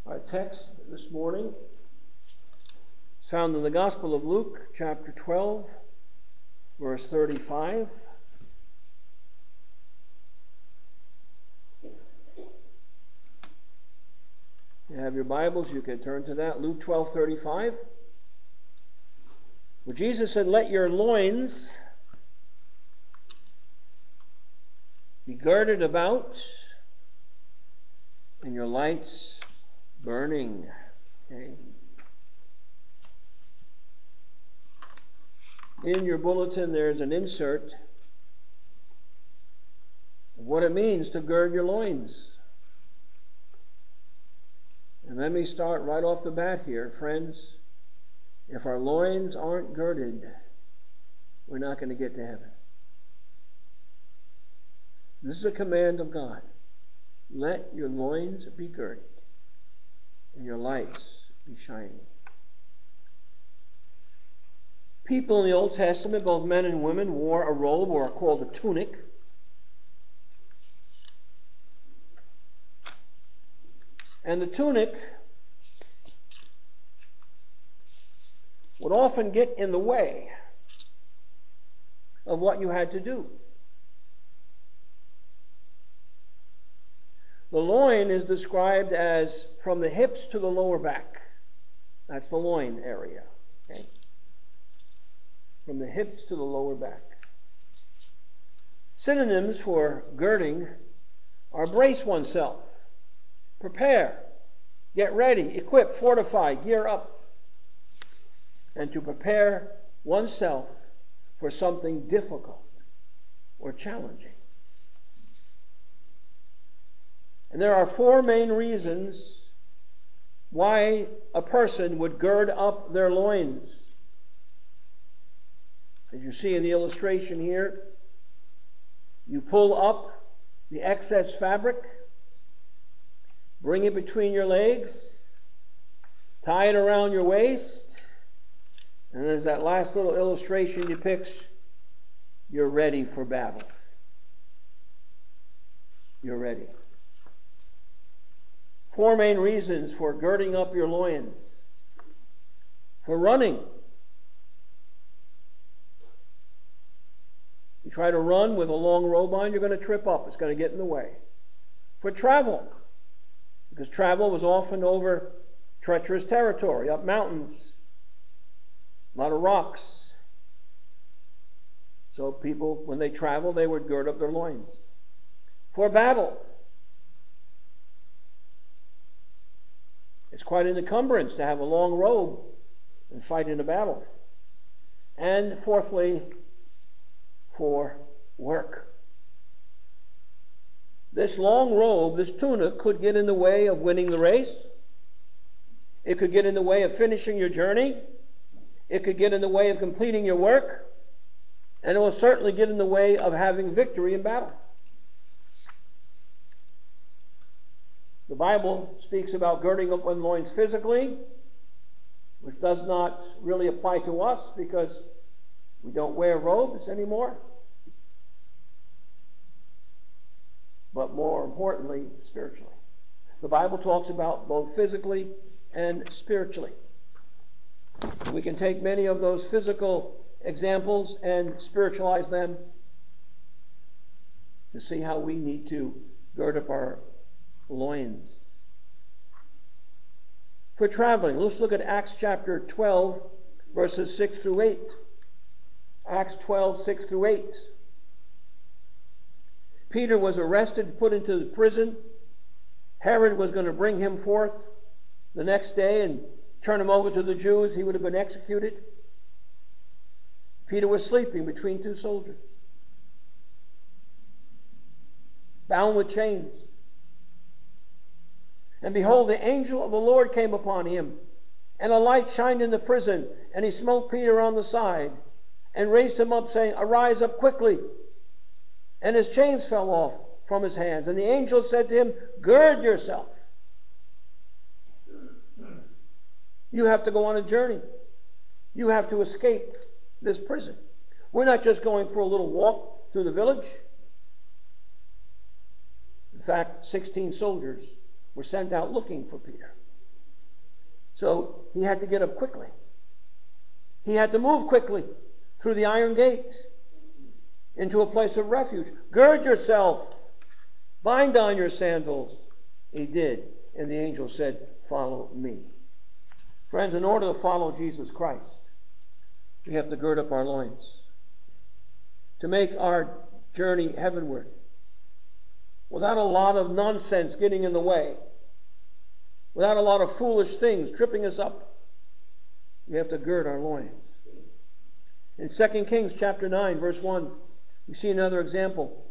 Our text this morning is found in the Gospel of Luke, chapter 12, verse 35. If you have your Bibles, you can turn to that. Luke 12:35. Where Jesus said, "Let your loins be girded about, and your lights burning." Okay. In your bulletin, there's an insert of what it means to gird your loins. And let me start right off the bat here, friends. If our loins aren't girded, we're not going to get to heaven. This is a command of God. Let your loins be girded and your lights be shining. People in the Old Testament, both men and women, wore a robe or called a tunic. And the tunic would often get in the way of what you had to do. The loin is described as from the hips to the lower back. That's the loin area. Okay? From the hips to the lower back. Synonyms for girding are brace oneself, prepare, get ready, equip, fortify, gear up, and to prepare oneself for something difficult or challenging. And there are four main reasons why a person would gird up their loins. As you see in the illustration here, you pull up the excess fabric, bring it between your legs, tie it around your waist, and as that last little illustration depicts, you're ready for battle. You're ready. Four main reasons for girding up your loins. For running. You try to run with a long robe on, you're going to trip up. It's going to get in the way. For travel. Because travel was often over treacherous territory, up mountains, a lot of rocks. So people, when they travel, they would gird up their loins. For battle. It's quite an encumbrance to have a long robe and fight in a battle. And fourthly, for work. This long robe, this tunic, could get in the way of winning the race. It could get in the way of finishing your journey. It could get in the way of completing your work. And it will certainly get in the way of having victory in battle. The Bible speaks about girding up one's loins physically, which does not really apply to us because we don't wear robes anymore. But more importantly, spiritually. The Bible talks about both physically and spiritually. We can take many of those physical examples and spiritualize them to see how we need to gird up our loins. For traveling, let's look at Acts chapter 12, verses 6 through 8. Acts 12, 6 through 8. Peter was arrested, put into the prison. Herod was going to bring him forth the next day and turn him over to the Jews. He would have been executed. Peter was sleeping between two soldiers, bound with chains. And behold, the angel of the Lord came upon him, and a light shined in the prison, and he smote Peter on the side, and raised him up, saying, "Arise up quickly." And his chains fell off from his hands. And the angel said to him, "Gird yourself." You have to go on a journey. You have to escape this prison. We're not just going for a little walk through the village. In fact, 16 soldiers were sent out looking for Peter. So he had to get up quickly. He had to move quickly through the iron gate into a place of refuge. Gird yourself. Bind on your sandals. He did. And the angel said, follow me. Friends, in order to follow Jesus Christ, we have to gird up our loins. To make our journey heavenward without a lot of nonsense getting in the way, without a lot of foolish things tripping us up, we have to gird our loins. In 2 Kings chapter 9, verse 1, we see another example.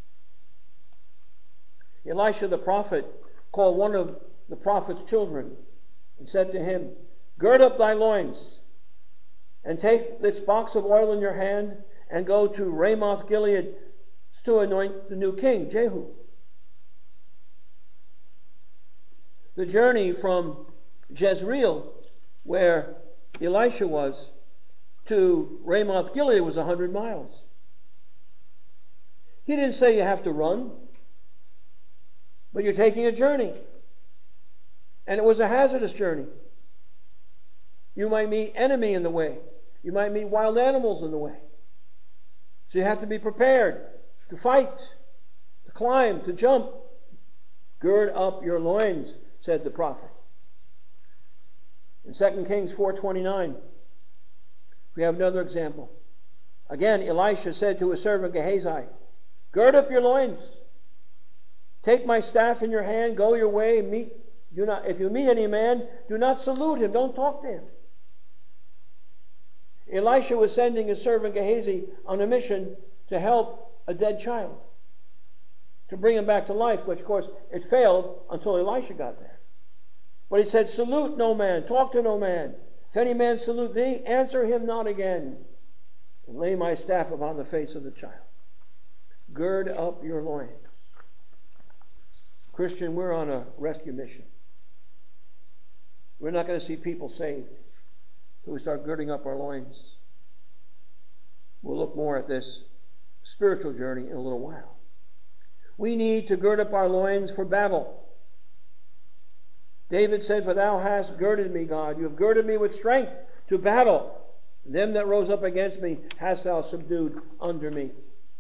Elisha the prophet called one of the prophet's children and said to him, gird up thy loins and take this box of oil in your hand and go to Ramoth Gilead to anoint the new king, Jehu. The journey from Jezreel, where Elisha was, to Ramoth Gilead was 100 miles. He didn't say you have to run, but you're taking a journey. And it was a hazardous journey. You might meet enemy in the way. You might meet wild animals in the way. So you have to be prepared to fight, to climb, to jump. Gird up your loins, said the prophet. In 2 Kings 4:29, we have another example. Again, Elisha said to his servant Gehazi, gird up your loins. Take my staff in your hand, go your way, if you meet any man, do not salute him, don't talk to him. Elisha was sending his servant Gehazi on a mission to help a dead child, to bring him back to life, which of course it failed until Elisha got there. But he said, salute no man, talk to no man. If any man salute thee, answer him not again, and lay my staff upon the face of the child. Gird up your loins. Christian, we're on a rescue mission. We're not going to see people saved until we start girding up our loins. We'll look more at this spiritual journey in a little while. We need to gird up our loins for battle. David said, for thou hast girded me, God. You have girded me with strength to battle. Them that rose up against me hast thou subdued under me.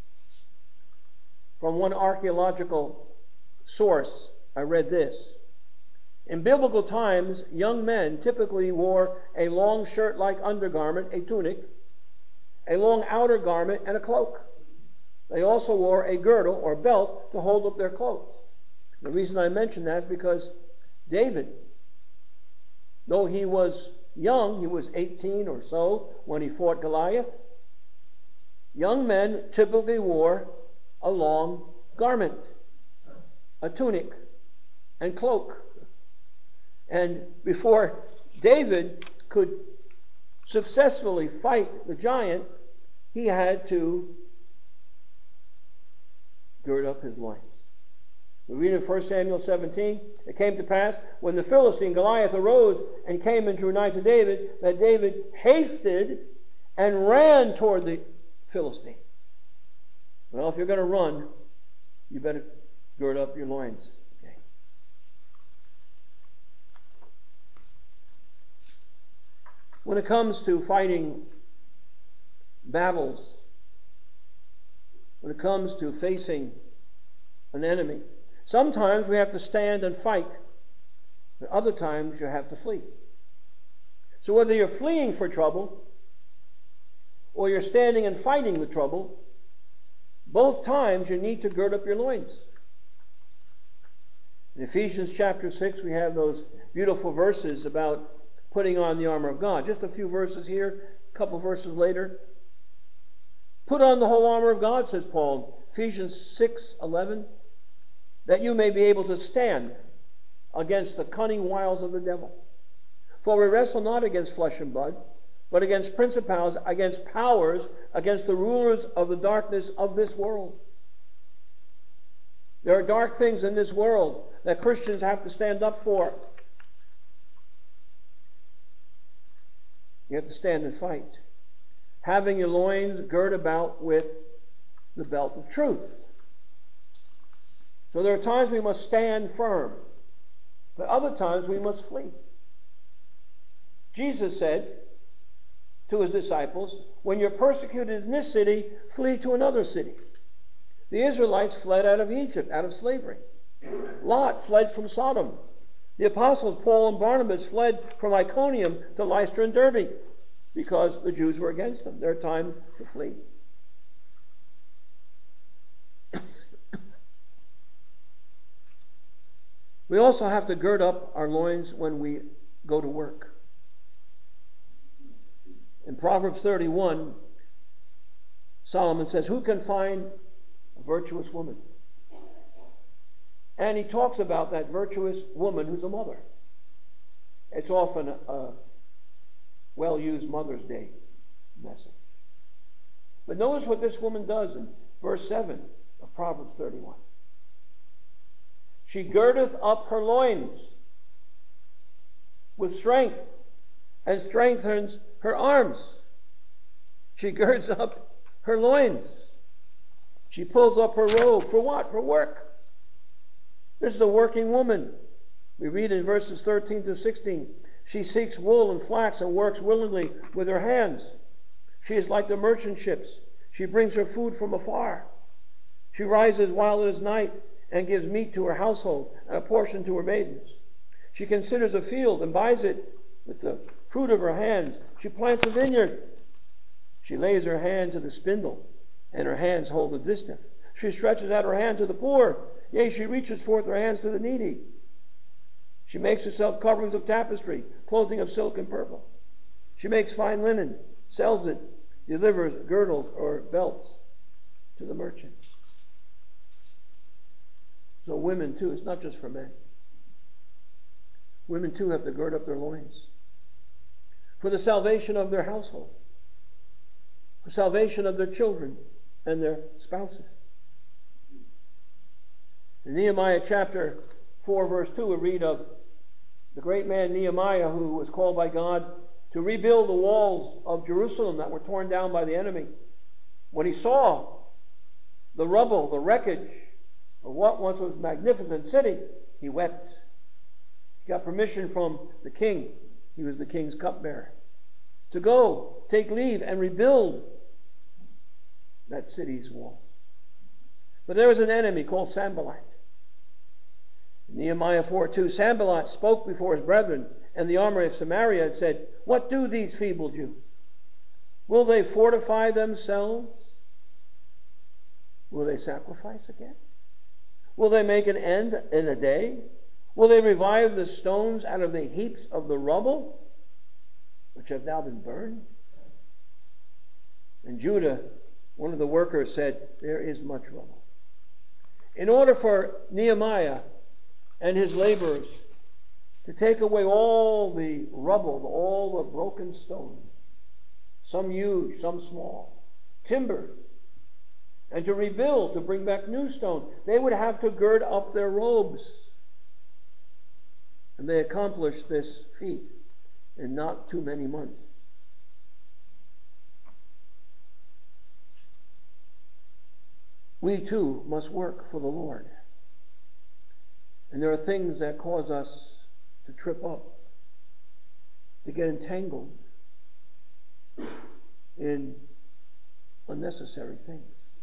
From one archaeological source, I read this. In biblical times, young men typically wore a long shirt-like undergarment, a tunic, a long outer garment, and a cloak. They also wore a girdle or belt to hold up their clothes. The reason I mention that is because David, though he was young, he was 18 or so when he fought Goliath, young men typically wore a long garment, a tunic, and cloak. And before David could successfully fight the giant, he had to gird up his loins. We read in 1 Samuel 17, it came to pass when the Philistine Goliath arose and came and drew nigh to David, that David hasted and ran toward the Philistine. Well, if you're going to run, you better gird up your loins. Okay. When it comes to fighting battles, when it comes to facing an enemy, sometimes we have to stand and fight, but other times you have to flee. So whether you're fleeing for trouble or you're standing and fighting the trouble, both times you need to gird up your loins. In Ephesians chapter 6, we have those beautiful verses about putting on the armor of God. Just a few verses here, a couple verses later. Put on the whole armor of God, says Paul, Ephesians 6:11, that you may be able to stand against the cunning wiles of the devil. For we wrestle not against flesh and blood, but against principalities, against powers, against the rulers of the darkness of this world. There are dark things in this world that Christians have to stand up for. You have to stand and fight, having your loins girt about with the belt of truth. So there are times we must stand firm, but other times we must flee. Jesus said to his disciples, when you're persecuted in this city, flee to another city. The Israelites fled out of Egypt, out of slavery. Lot fled from Sodom. The apostles Paul and Barnabas fled from Iconium to Lystra and Derbe because the Jews were against them. Their time to flee. We also have to gird up our loins when we go to work. In Proverbs 31, Solomon says, who can find a virtuous woman? And he talks about that virtuous woman who's a mother. It's often a well-used Mother's Day message. But notice what this woman does in verse 7 of Proverbs 31. She girdeth up her loins with strength and strengthens her arms. She girds up her loins. She pulls up her robe. For what? For work. This is a working woman. We read in verses 13 to 16. She seeks wool and flax and works willingly with her hands. She is like the merchant ships. She brings her food from afar. She rises while it is night and gives meat to her household and a portion to her maidens. She considers a field and buys it with the fruit of her hands. She plants a vineyard. She lays her hand to the spindle, and her hands hold the distaff. She stretches out her hand to the poor. Yea, she reaches forth her hands to the needy. She makes herself coverings of tapestry, clothing of silk and purple. She makes fine linen, sells it, delivers girdles or belts to the merchant. So women too, it's not just for men. Women too have to gird up their loins for the salvation of their household, for salvation of their children and their spouses. In Nehemiah chapter 4, verse 2, we read of the great man Nehemiah, who was called by God to rebuild the walls of Jerusalem that were torn down by the enemy. When he saw the rubble, the wreckage of what once was a magnificent city, he wept. He got permission from the king. He was the king's cupbearer. To go, take leave, and rebuild that city's walls. But there was an enemy called Sanballat. In Nehemiah 4:2, Sanballat spoke before his brethren and the army of Samaria and said, what do these feeble Jews? Will they fortify themselves? Will they sacrifice again? Will they make an end in a day? Will they revive the stones out of the heaps of the rubble, which have now been burned? In Judah, one of the workers said, there is much rubble. In order for Nehemiah and his laborers to take away all the rubble, all the broken stones, some huge, some small, timber, and to rebuild, to bring back new stone, they would have to gird up their robes. And they accomplished this feat in not too many months. We too must work for the Lord. And there are things that cause us to trip up, to get entangled in unnecessary things.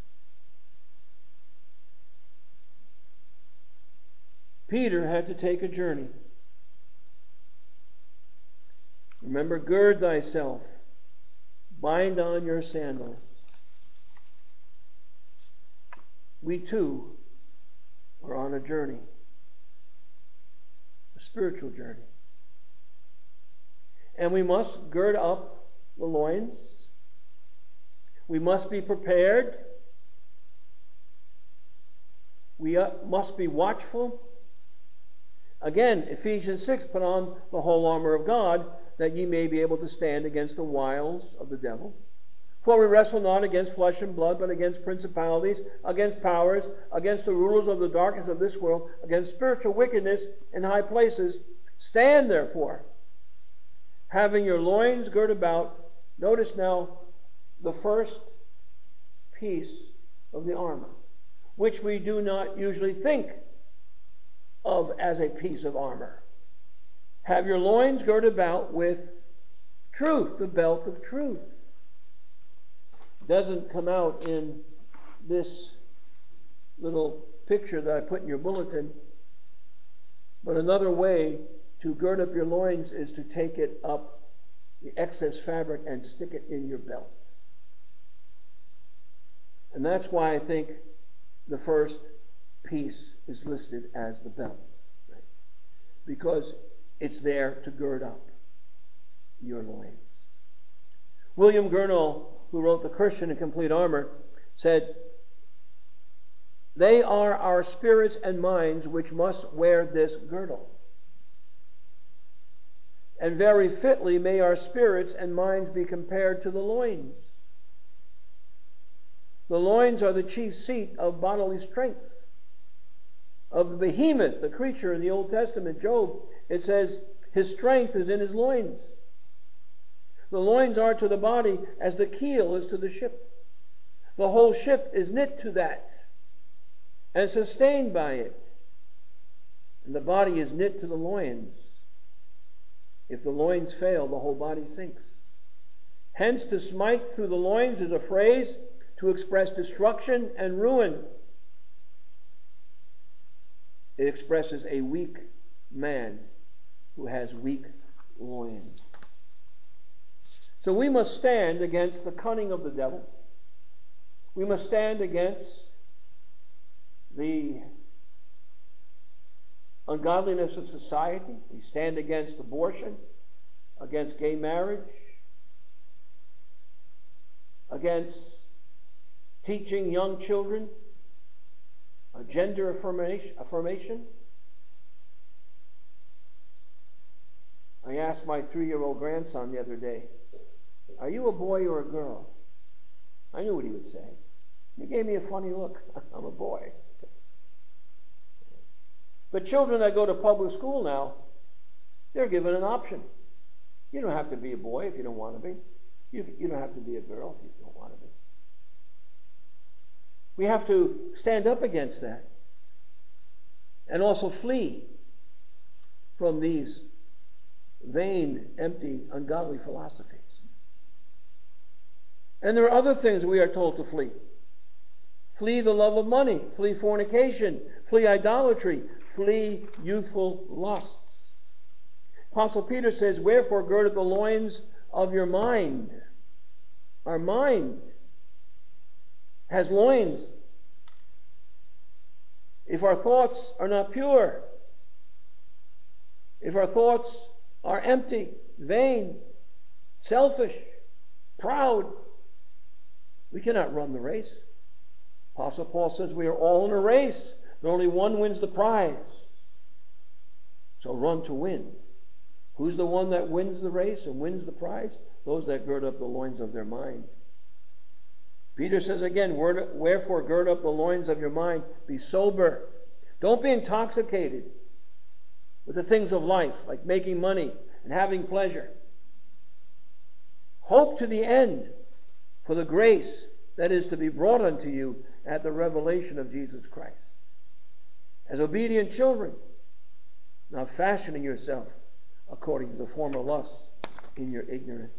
Peter had to take a journey. Remember, gird thyself, bind on your sandals. We too are on a journey, a spiritual journey. And we must gird up the loins. We must be prepared. We must be watchful. Again, Ephesians 6, put on the whole armor of God, that ye may be able to stand against the wiles of the devil. For we wrestle not against flesh and blood, but against principalities, against powers, against the rulers of the darkness of this world, against spiritual wickedness in high places. Stand therefore, having your loins girt about. Notice now the first piece of the armor, which we do not usually think of as a piece of armor. Have your loins girt about with Truth, the belt of truth. Doesn't come out in this little picture that I put in your bulletin, but another way to gird up your loins is to take it up, the excess fabric, and stick it in your belt. And that's why I think the first piece is listed as the belt, right? Because it's there to gird up your loins. William Gurnall, who wrote The Christian in Complete Armor, said, "They are our spirits and minds which must wear this girdle. And very fitly may our spirits and minds be compared to the loins. The loins are the chief seat of bodily strength. Of the behemoth, the creature in the Old Testament, Job, it says, his strength is in his loins. The loins are to the body as the keel is to the ship. The whole ship is knit to that and sustained by it. And the body is knit to the loins. If the loins fail, the whole body sinks. Hence, to smite through the loins is a phrase to express destruction and ruin. It expresses a weak man who has weak loins. So we must stand against the cunning of the devil. We must stand against the ungodliness of society. We stand against abortion, against gay marriage, against teaching young children gender affirmation. I asked my 3-year-old grandson the other day, "Are you a boy or a girl?" I knew what he would say. He gave me a funny look. "I'm a boy." But children that go to public school now, they're given an option. You don't have to be a boy if you don't want to be. You don't have to be a girl if you don't want to be. We have to stand up against that and also flee from these vain, empty, ungodly philosophies. And there are other things we are told to flee. Flee the love of money, flee fornication, flee idolatry, flee youthful lusts. Apostle Peter says, "Wherefore gird up the loins of your mind." Our mind has loins. If our thoughts are not pure, if our thoughts are empty, vain, selfish, proud, we cannot run the race. Apostle Paul says we are all in a race, but only one wins the prize. So run to win. Who's the one that wins the race and wins the prize? Those that gird up the loins of their mind. Peter says again, "Wherefore gird up the loins of your mind, be sober." Don't be intoxicated with the things of life, like making money and having pleasure. Hope to the end for the grace that is to be brought unto you at the revelation of Jesus Christ. As obedient children, not fashioning yourself according to the former lusts in your ignorance.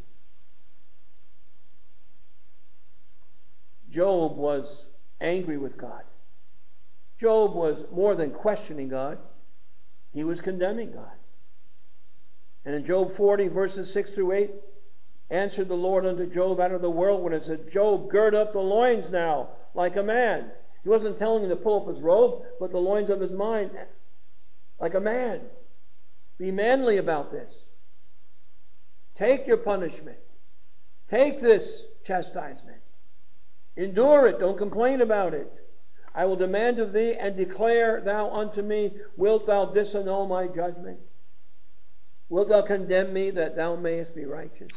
Job was angry with God. Job was more than questioning God. He was condemning God. And in Job 40, verses 6 through 8, answered the Lord unto Job out of the whirlwind and said, "Job, gird up the loins now, like a man." He wasn't telling him to pull up his robe, but the loins of his mind, like a man. Be manly about this. Take your punishment. Take this chastisement. Endure it. Don't complain about it. I will demand of thee, and declare thou unto me, wilt thou disannul my judgment? Wilt thou condemn me that thou mayest be righteous?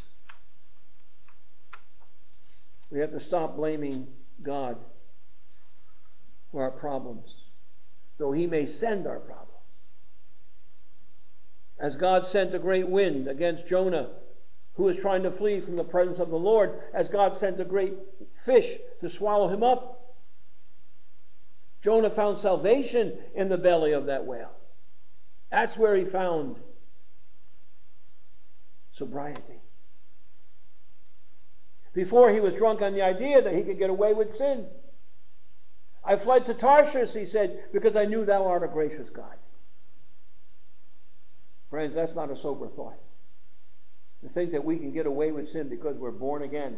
We have to stop blaming God for our problems, though he may send our problems. As God sent a great wind against Jonah, who was trying to flee from the presence of the Lord, as God sent a great fish to swallow him up, Jonah found salvation in the belly of that whale. That's where he found sobriety. Before, he was drunk on the idea that he could get away with sin. I fled to Tarshish, he said, because I knew thou art a gracious God. Friends, that's not a sober thought. To think that we can get away with sin because we're born again,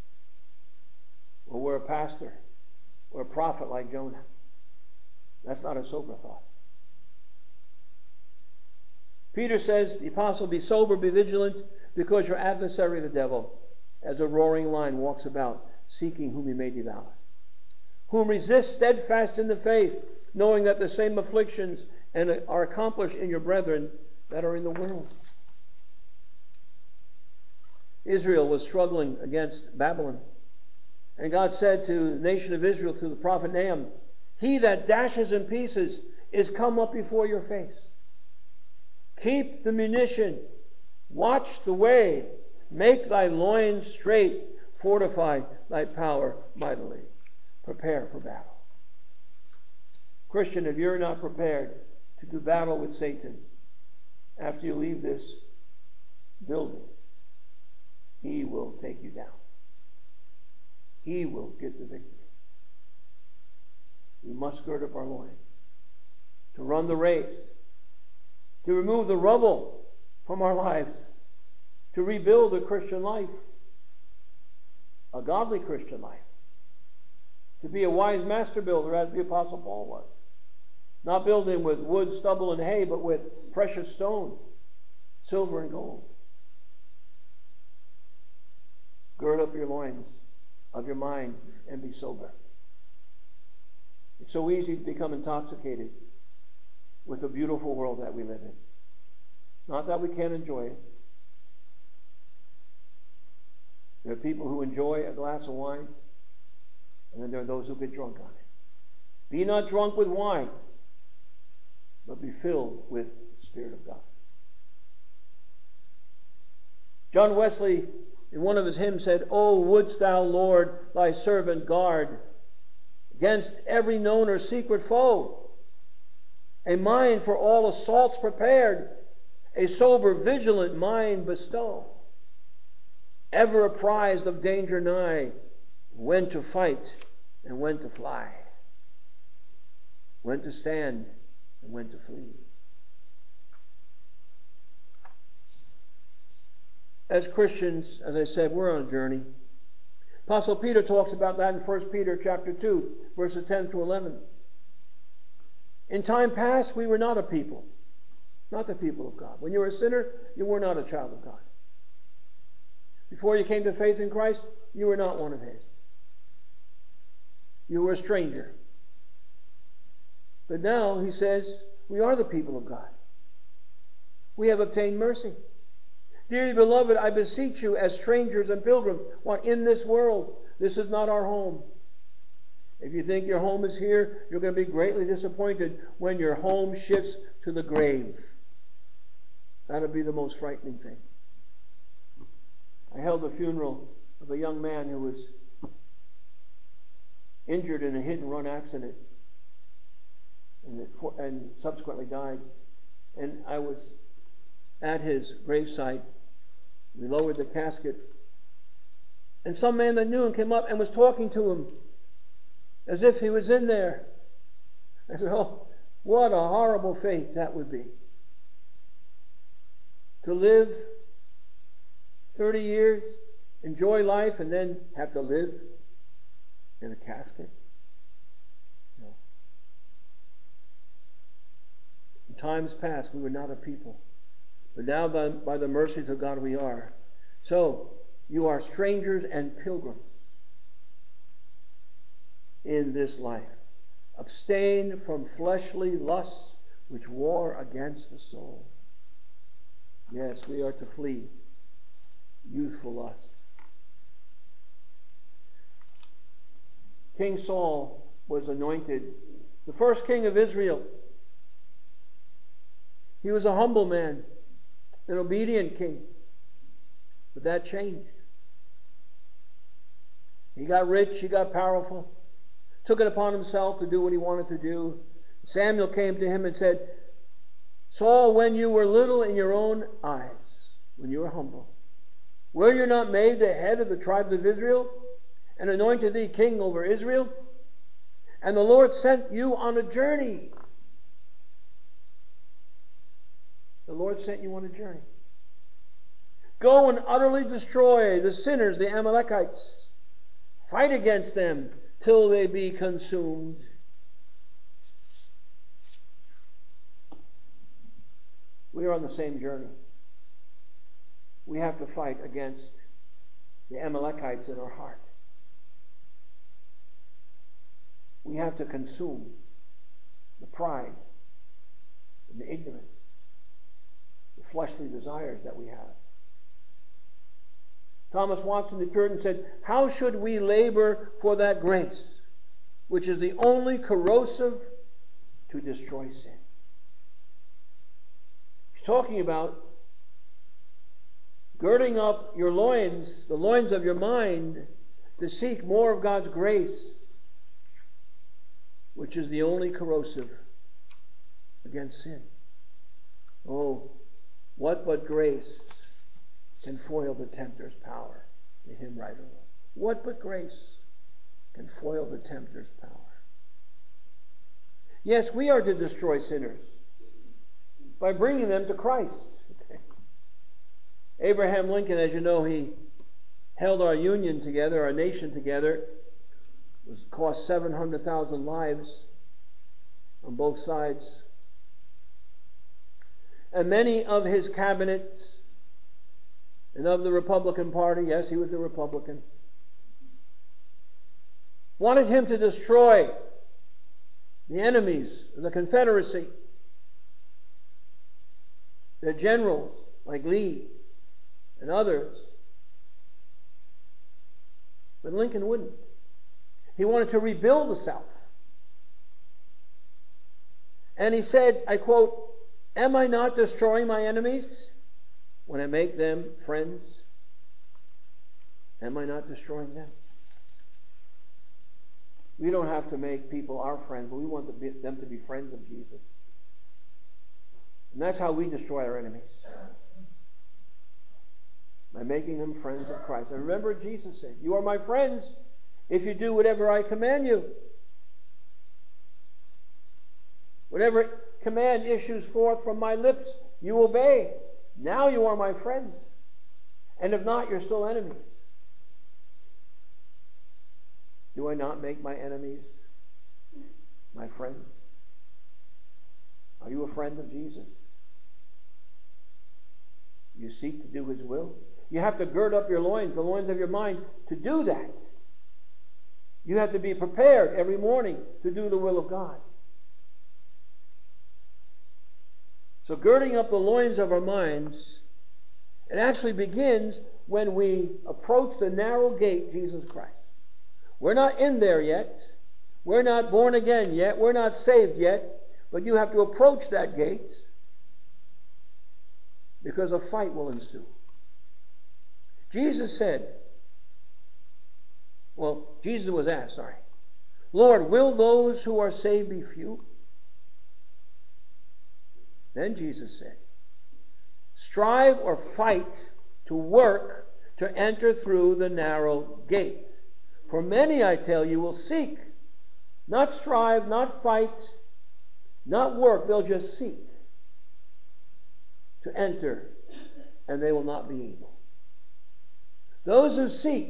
or we're a pastor, or a prophet like Jonah. That's not a sober thought. Peter says, the apostle, be sober, be vigilant, because your adversary, the devil, as a roaring lion, walks about, seeking whom he may devour. Whom resist steadfast in the faith, knowing that the same afflictions are accomplished in your brethren that are in the world. Israel was struggling against Babylon. And God said to the nation of Israel through the prophet Nahum, he that dashes in pieces is come up before your face. Keep the munition, watch the way, make thy loins straight, fortify thy power mightily. Prepare for battle. Christian, if you're not prepared to do battle with Satan after you leave this building, he will take you down. He will get the victory. We must gird up our loins to run the race, to remove the rubble from our lives, to rebuild a Christian life, a godly Christian life, to be a wise master builder as the Apostle Paul was. Not building with wood, stubble, and hay, but with precious stone, silver and gold. Gird up your loins of your mind and be sober. It's so easy to become intoxicated with the beautiful world that we live in. Not that we can't enjoy it. There are people who enjoy a glass of wine, and then there are those who get drunk on it. Be not drunk with wine, but be filled with the Spirit of God. John Wesley, in one of his hymns, said, "O wouldst thou, Lord, thy servant guard against every known or secret foe, a mind for all assaults prepared, a sober, vigilant mind bestow, ever apprised of danger nigh, when to fight and when to fly, when to stand and when to flee." As Christians, as I said, we're on a journey. Apostle Peter talks about that in 1 Peter chapter 2, verses 10 through 11. In time past, we were not a people, not the people of God. When you were a sinner, you were not a child of God. Before you came to faith in Christ, you were not one of his. You were a stranger. But now, he says, we are the people of God. We have obtained mercy. Dearly beloved, I beseech you as strangers and pilgrims, what in this world, this is not our home. If you think your home is here, you're going to be greatly disappointed when your home shifts to the grave. That'll be the most frightening thing. I held a funeral of a young man who was injured in a hit-and-run accident and subsequently died. And I was at his gravesite. We lowered the casket. And some man that knew him came up and was talking to him as if he was in there. I said, oh, what a horrible fate that would be. To live 30 years, enjoy life, and then have to live in a casket. No. In times past, we were not a people. But now, by the mercies of God, we are. So, you are strangers and pilgrims in this life. Abstain from fleshly lusts which war against the soul. Yes, we are to flee youthful lusts. King Saul was anointed the first king of Israel. He was a humble man, an obedient king. But that changed. He got rich, he got powerful, took it upon himself to do what he wanted to do. Samuel came to him and said, Saul, when you were little in your own eyes, when you were humble, Were you not made the head of the tribes of Israel, and anointed thee king over Israel? And the Lord sent you on a journey. The Lord sent you on a journey. Go and utterly destroy the sinners, the Amalekites. Fight against them till they be consumed. We are on the same journey. We have to fight against the Amalekites in our heart. We have to consume the pride and the ignorance, the fleshly desires that we have. Thomas Watson the Puritan said, how should we labor for that grace, which is the only corrosive to destroy sin? He's talking about girding up your loins, the loins of your mind, to seek more of God's grace, which is the only corrosive against sin. Oh, what but grace can foil the tempter's power? The hymn writer wrote. What but grace can foil the tempter's power? Yes, we are to destroy sinners by bringing them to Christ. Abraham Lincoln, as you know, he held our union together, our nation together. It cost 700,000 lives on both sides. And many of his cabinet and of the Republican Party, yes, he was a Republican, wanted him to destroy the enemies of the Confederacy, their generals like Lee and others. But Lincoln wouldn't. He wanted to rebuild the South. And he said, I quote, am I not destroying my enemies when I make them friends? Am I not destroying them? We don't have to make people our friends, but we want them to be friends of Jesus. And that's how we destroy our enemies. By making them friends of Christ. And remember, Jesus said, you are my friends if you do whatever I command you. Whatever command issues forth from my lips, you obey. Now you are my friends. And if not, you're still enemies. Do I not make my enemies my friends? Are you a friend of Jesus? You seek to do his will? You have to gird up your loins, the loins of your mind, to do that. You have to be prepared every morning to do the will of God. So girding up the loins of our minds, it actually begins when we approach the narrow gate, Jesus Christ. We're not in there yet. We're not born again yet. We're not saved yet. But you have to approach that gate because a fight will ensue. Jesus was asked, Lord, will those who are saved be few? Then Jesus said, strive or fight to work to enter through the narrow gate. For many, I tell you, will seek, not strive, not fight, not work. They'll just seek to enter, and they will not be able. Those who seek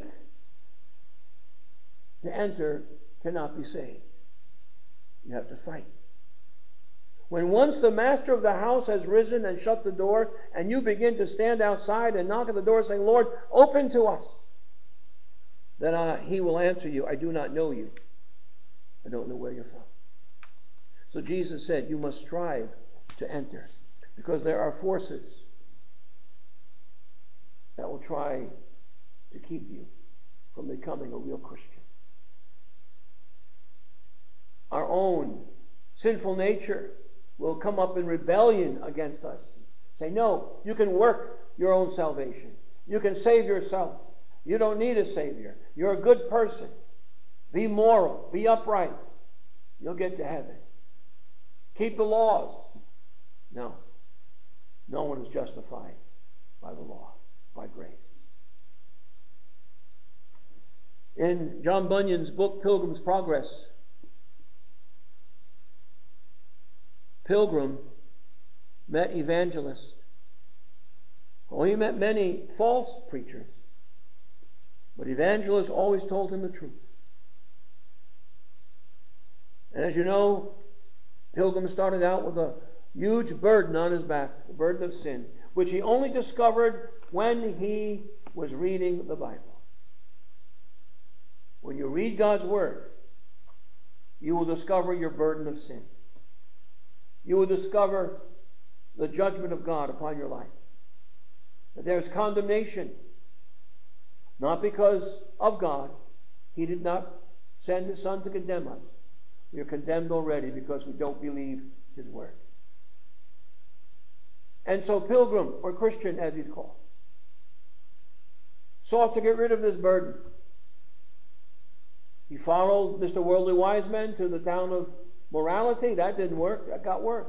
to enter cannot be saved. You have to fight. When once the master of the house has risen and shut the door, and you begin to stand outside and knock at the door saying, Lord, open to us, then he will answer you, I do not know you. I don't know where you're from. So Jesus said, you must strive to enter, because there are forces that will try to keep you from becoming a real Christian. Our own sinful nature will come up in rebellion against us. Say, no, you can work your own salvation. You can save yourself. You don't need a Savior. You're a good person. Be moral. Be upright. You'll get to heaven. Keep the laws. No. No one is justified by the law, by grace. In John Bunyan's book, Pilgrim's Progress, Pilgrim met evangelists. Oh, he met many false preachers, but evangelists always told him the truth. And as you know, Pilgrim started out with a huge burden on his back, the burden of sin, which he only discovered when he was reading the Bible. When you read God's Word, you will discover your burden of sin. You will discover the judgment of God upon your life. That there's condemnation, not because of God. He did not send His Son to condemn us. We are condemned already because we don't believe His Word. And so Pilgrim, or Christian as he's called, sought to get rid of this burden. He followed Mr. Worldly Wiseman to the town of morality. That didn't work. That got worse.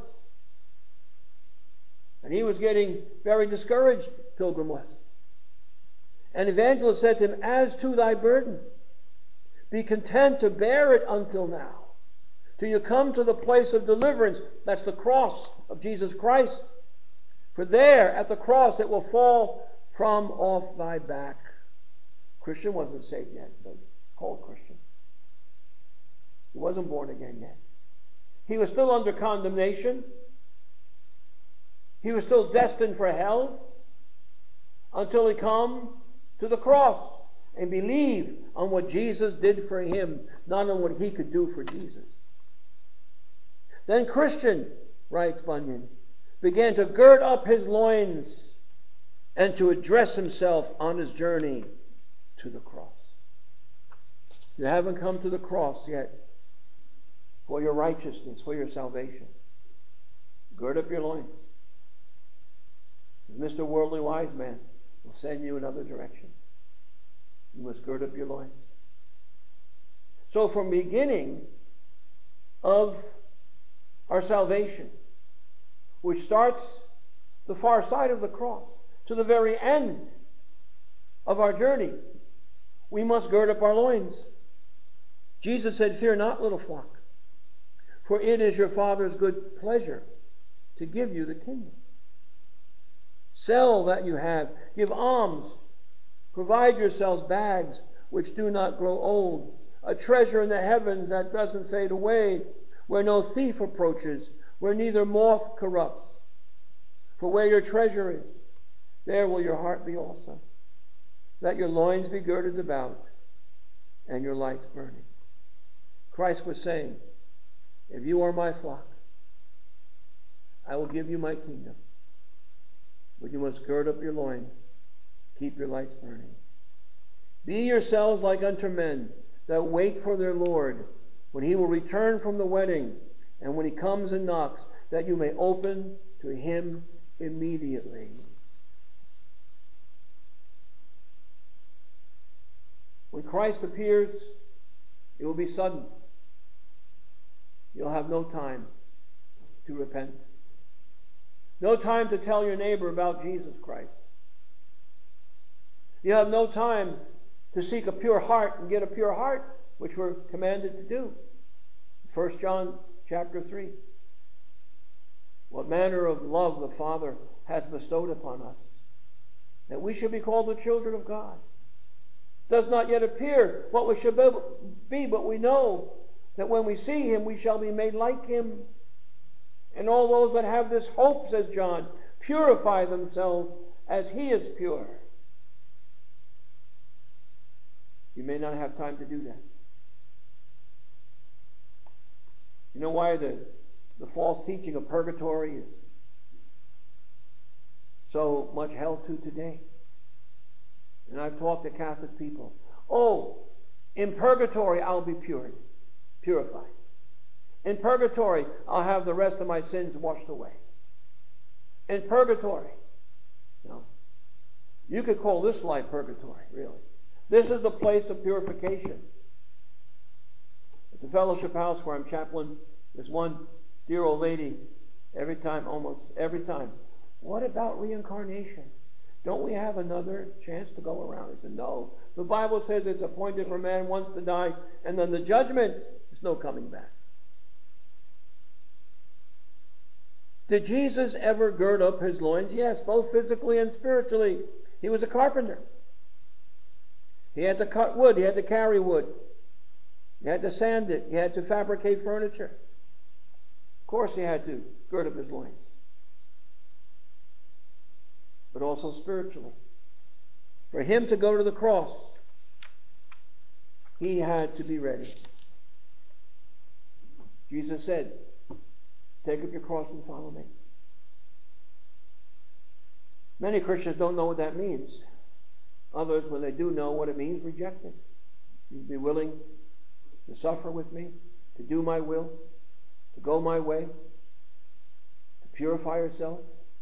And he was getting very discouraged, Pilgrim was. And Evangelist said to him, as to thy burden, be content to bear it until now, till you come to the place of deliverance. That's the cross of Jesus Christ. For there, at the cross, it will fall from off thy back. Christian wasn't saved yet, but called Christian. He wasn't born again yet. He was still under condemnation. He was still destined for hell until he come to the cross and believe on what Jesus did for him, not on what he could do for Jesus. Then Christian, writes Bunyan, began to gird up his loins and to address himself on his journey to the cross. You haven't come to the cross yet for your righteousness, for your salvation. Gird up your loins. Mr. Worldly Wiseman will send you another direction. You must gird up your loins. So from the beginning of our salvation, which starts the far side of the cross, to the very end of our journey, we must gird up our loins. Jesus said, fear not, little flock, for it is your Father's good pleasure to give you the kingdom. Sell that you have, give alms, provide yourselves bags which do not grow old, a treasure in the heavens that doesn't fade away, where no thief approaches, where neither moth corrupts. For where your treasure is, there will your heart be also. Let your loins be girded about, and your lights burning. Christ was saying, if you are my flock, I will give you my kingdom. But you must gird up your loins, keep your lights burning. Be yourselves like unto men that wait for their Lord, when he will return from the wedding, and when he comes and knocks, that you may open to him immediately. When Christ appears, it will be sudden. You'll have no time to repent. No time to tell your neighbor about Jesus Christ. You have no time to seek a pure heart and get a pure heart, which we're commanded to do. 1 John chapter 3. What manner of love the Father has bestowed upon us, that we should be called the children of God. Does not yet appear what we should be, but we know that when we see him, we shall be made like him. And all those that have this hope, says John, purify themselves as he is pure. You may not have time to do that. You know why the false teaching of purgatory is so much held to today? And I've talked to Catholic people. Oh, in purgatory I'll be purified. In purgatory I'll have the rest of my sins washed away. In purgatory. No. You could call this life purgatory, really. This is the place of purification. At the fellowship house where I'm chaplain, there's one dear old lady, almost every time, what about reincarnation? Don't we have another chance to go around? He said, no. The Bible says it's appointed for man once to die, and then the judgment, there's no coming back. Did Jesus ever gird up his loins? Yes, both physically and spiritually. He was a carpenter. He had to cut wood. He had to carry wood. He had to sand it. He had to fabricate furniture. Of course he had to gird up his loins. But also spiritually. For him to go to the cross, he had to be ready. Jesus said, take up your cross and follow me. Many Christians don't know what that means. Others, when they do know what it means, reject it. You'd be willing to suffer with me, to do my will, to go my way, to purify yourself.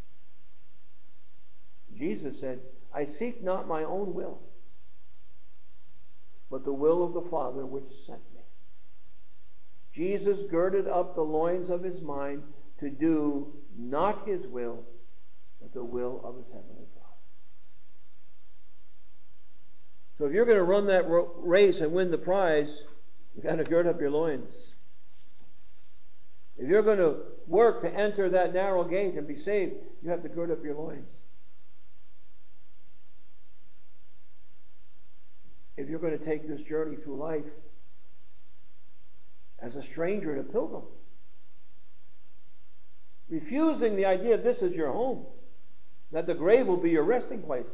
Jesus said, I seek not my own will, but the will of the Father which sent me. Jesus girded up the loins of his mind to do not his will, but the will of his heavenly Father. So if you're going to run that race and win the prize, you've got to gird up your loins. If you're going to work to enter that narrow gate and be saved, you have to gird up your loins. If you're going to take this journey through life as a stranger and a pilgrim, refusing the idea this is your home, that the grave will be your resting place,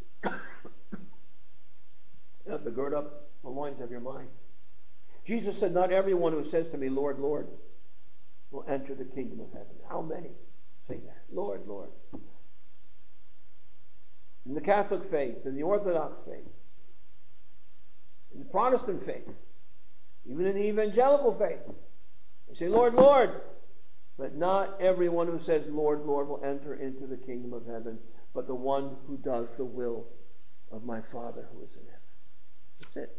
you have to gird up the loins of your mind. Jesus said, not everyone who says to me, Lord, Lord, will enter the kingdom of heaven. How many say that? Lord, Lord. In the Catholic faith, in the Orthodox faith, in the Protestant faith, even in the evangelical faith, they say, Lord, Lord. But not everyone who says, Lord, Lord, will enter into the kingdom of heaven, but the one who does the will of my Father who is in heaven. That's it.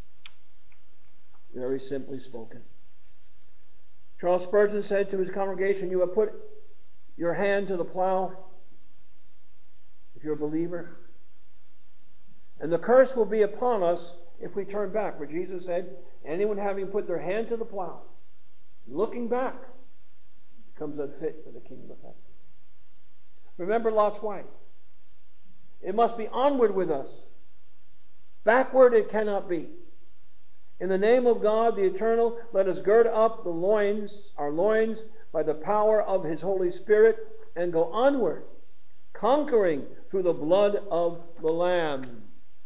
Very simply spoken. Charles Spurgeon said to his congregation, you have put your hand to the plow if you're a believer, and the curse will be upon us if we turn back. For Jesus said, anyone having put their hand to the plow, looking back, becomes unfit for the kingdom of heaven. Remember Lot's wife. It must be onward with us. Backward it cannot be. In the name of God, the eternal, let us gird up the loins, our loins, by the power of his Holy Spirit, and go onward, conquering through the blood of the Lamb.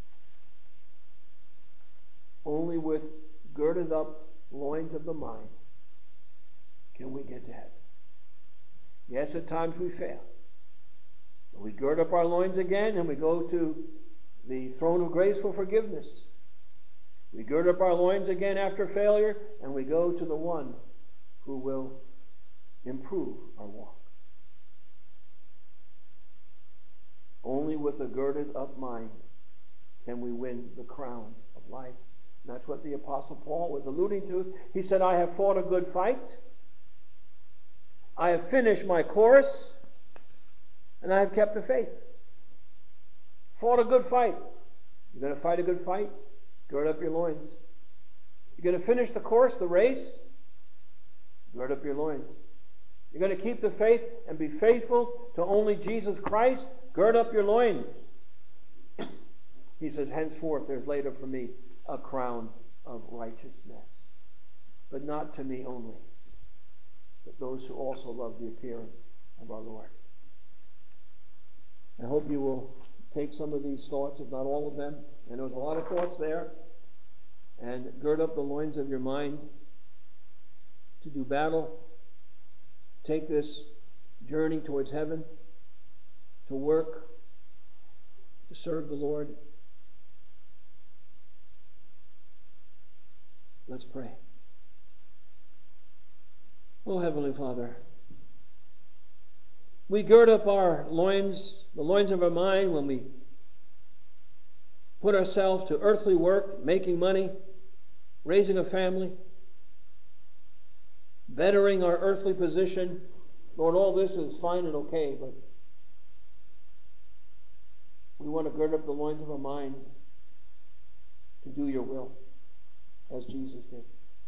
Only with girded up loins of the mind can we get to heaven. Yes, at times we fail. But we gird up our loins again and we go to the throne of grace for forgiveness. We gird up our loins again after failure and we go to the one who will improve our walk. Only with a girded up mind can we win the crown of life. And that's what the Apostle Paul was alluding to. He said, I have fought a good fight. I have finished my course, and I have kept the faith. Fought a good fight. You're going to fight a good fight? Gird up your loins. You're going to finish the course, the race? Gird up your loins. You're going to keep the faith and be faithful to only Jesus Christ? Gird up your loins. He said, henceforth there's laid up for me a crown of righteousness. But not to me only, but those who also love the appearing of our Lord. I hope you will take some of these thoughts, if not all of them, and there's a lot of thoughts there, and gird up the loins of your mind to do battle. Take this journey towards heaven, to work, to serve the Lord. Let's pray. Oh, Heavenly Father, we gird up our loins, the loins of our mind, when we put ourselves to earthly work, making money, raising a family, bettering our earthly position. Lord, all this is fine and okay, but want to gird up the loins of our mind to do your will, as Jesus did.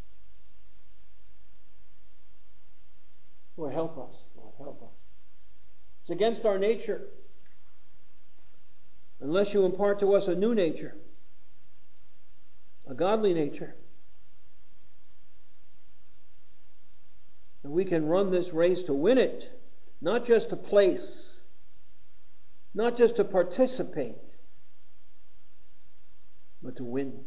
Lord, help us. Lord, help us. It's against our nature, unless you impart to us a new nature, a godly nature. And we can run this race to win it, not just to place, not just to participate, but to win.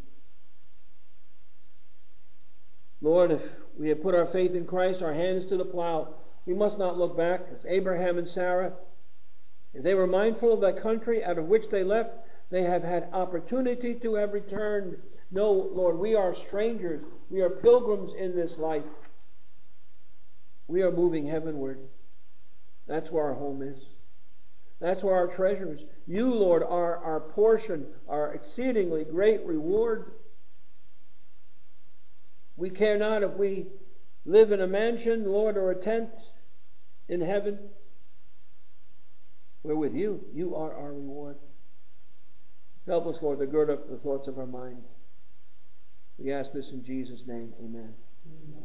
Lord, if we have put our faith in Christ, our hands to the plow, we must not look back. As Abraham and Sarah, if they were mindful of that country out of which they left, they have had opportunity to have returned. No, Lord, we are strangers. We are pilgrims in this life. We are moving heavenward. That's where our home is. That's where our treasure is. You, Lord, are our portion, our exceedingly great reward. We care not if we live in a mansion, Lord, or a tent in heaven. We're with you. You are our reward. Help us, Lord, to gird up the thoughts of our mind. We ask this in Jesus' name. Amen.